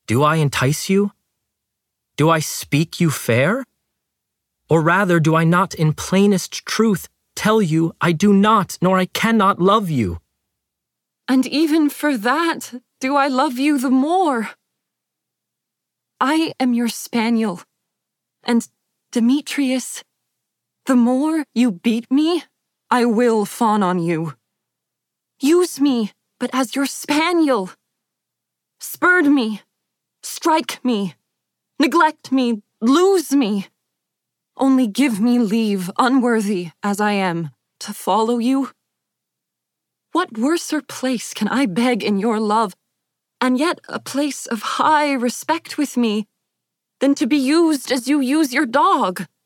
Do I entice you? Do I speak you fair? Or rather, do I not in plainest truth tell you I do not nor I cannot love you? And even for that, do I love you the more? I am your spaniel, and Demetrius, the more you beat me, I will fawn on you. Use me, but as your spaniel. Spurn me, strike me, neglect me, lose me. Only give me leave, unworthy as I am, to follow you. What worser place can I beg in your love, and yet a place of high respect with me, than to be used as you use your dog?